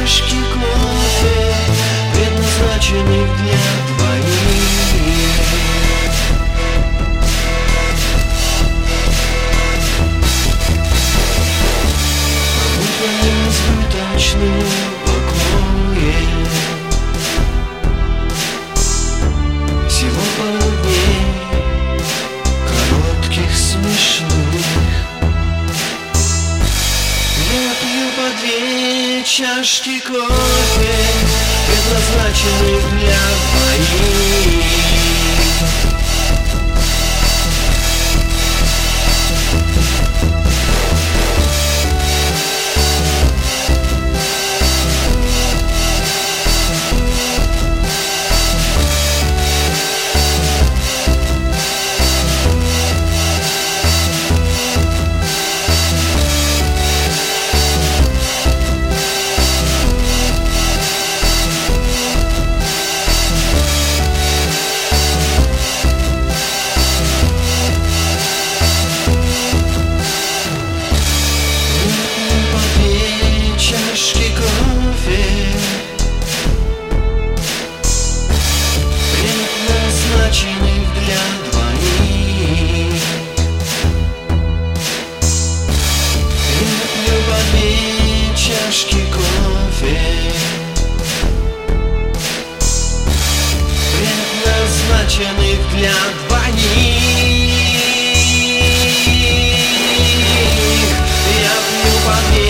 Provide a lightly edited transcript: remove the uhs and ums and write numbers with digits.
чашки кофе, предназначенных для двоих. Будто несбыточным покое всего пару дней, коротких, смешных. Я пью по 2 чашки кофе, предназначенных для двоих. Предназначенных для двоих. Я пью по 2 чашки кофе, предназначенных для двоих. Я пью по 2